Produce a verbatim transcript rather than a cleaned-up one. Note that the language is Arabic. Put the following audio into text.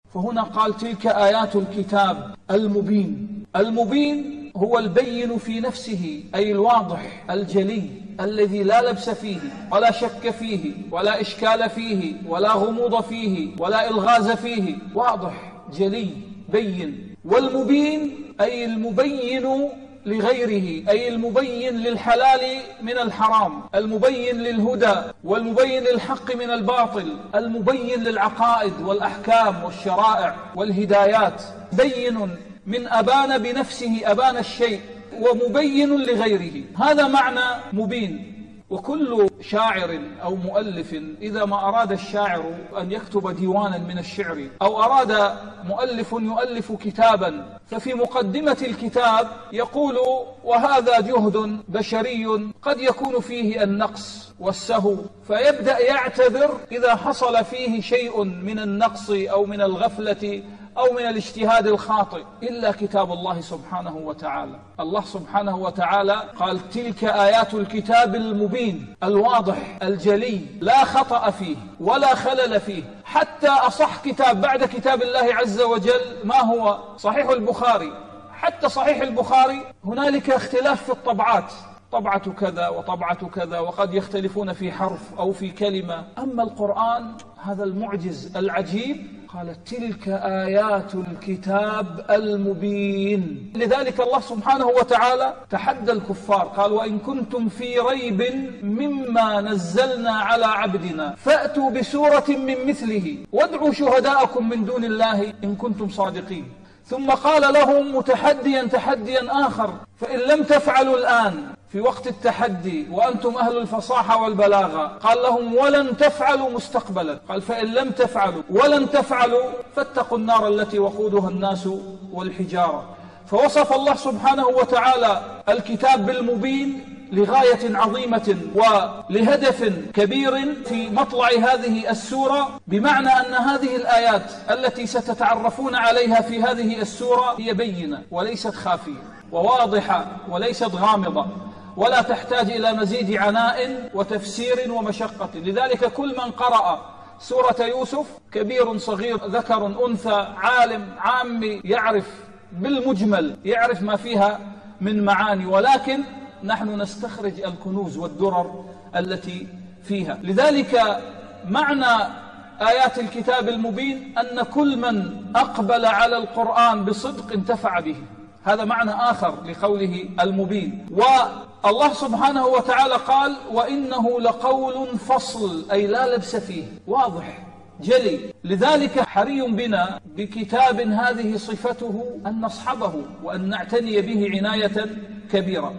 فهنا قال تلك آيات الكتاب المبين. المبين هو البين في نفسه، أي الواضح الجلي الذي لا لبس فيه ولا شك فيه ولا إشكال فيه ولا غموض فيه ولا إلغاز فيه، واضح جلي بين. والمبين أي المبين لغيره، أي المبين للحلال من الحرام، المبين للهدى والمبين للحق من الباطل، المبين للعقائد والأحكام والشرائع والهدايات. بين من أبان بنفسه أبان الشيء، ومبين لغيره، هذا معنى مبين. وكل شاعر أو مؤلف إذا ما أراد الشاعر أن يكتب ديوانا من الشعر، أو أراد مؤلف يؤلف كتابا، ففي مقدمة الكتاب يقول: وهذا جهد بشري قد يكون فيه النقص والسهو، فيبدأ يعتذر إذا حصل فيه شيء من النقص أو من الغفلة أو من الاجتهاد الخاطئ، إلا كتاب الله سبحانه وتعالى. الله سبحانه وتعالى قال: تلك آيات الكتاب المبين الواضح الجلي، لا خطأ فيه ولا خلل فيه. حتى أصح كتاب بعد كتاب الله عز وجل ما هو؟ صحيح البخاري. حتى صحيح البخاري هنالك اختلاف في الطبعات، طبعة كذا وطبعة كذا، وقد يختلفون في حرف أو في كلمة. أما القرآن هذا المعجز العجيب، قال: تلك آيات الكتاب المبين. لذلك الله سبحانه وتعالى تحدى الكفار، قال: وإن كنتم في ريب مما نزلنا على عبدنا فأتوا بسورة من مثله وادعوا شهداءكم من دون الله إن كنتم صادقين. ثم قال لهم متحديا تحديا آخر: فإن لم تفعلوا الآن في وقت التحدي وأنتم أهل الفصاحة والبلاغة، قال لهم: ولن تفعلوا مستقبلا. قال: فإن لم تفعلوا ولن تفعلوا فاتقوا النار التي وقودها الناس والحجارة. فوصف الله سبحانه وتعالى الكتاب بالمبين لغاية عظيمة ولهدف كبير في مطلع هذه السورة، بمعنى أن هذه الآيات التي ستتعرفون عليها في هذه السورة هي بينة وليست خافية، وواضحة وليست غامضة، ولا تحتاج إلى مزيد عناء وتفسير ومشقة. لذلك كل من قرأ سورة يوسف، كبير صغير ذكر أنثى عالم عامي، يعرف بالمجمل، يعرف ما فيها من معاني، ولكن نحن نستخرج الكنوز والدرر التي فيها. لذلك معنى آيات الكتاب المبين أن كل من أقبل على القرآن بصدق انتفع به. هذا معنى آخر لقوله المبين. والله سبحانه وتعالى قال: وإنه لقول فصل، أي لا لبس فيه، واضح جلي. لذلك حري بنا بكتاب هذه صفته أن نصحبه وأن نعتني به عناية كبيرة.